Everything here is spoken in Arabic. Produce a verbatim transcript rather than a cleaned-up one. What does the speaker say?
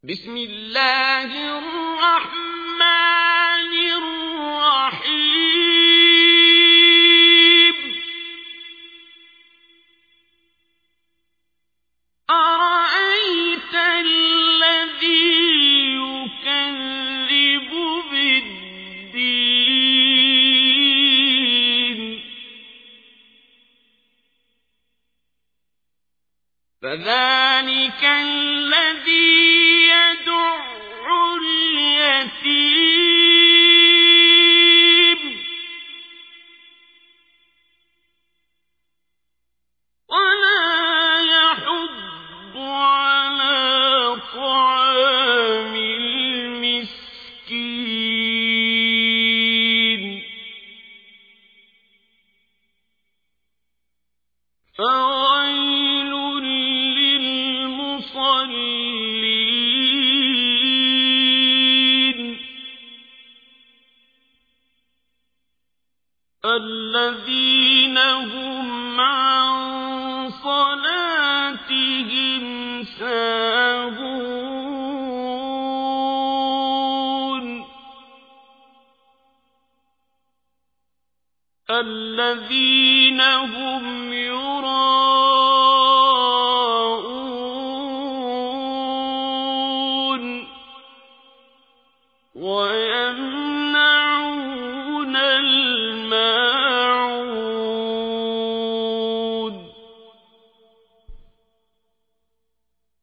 بسم الله الرحمن الرحيم أرأيت الذي يكذب بالدين فذلك الذي يدع اليتيم ولا يحض على طعام المسكين فويل للمصلين الذين هم عن صلاتهم ساهون الذين هم يراءون ويمنعون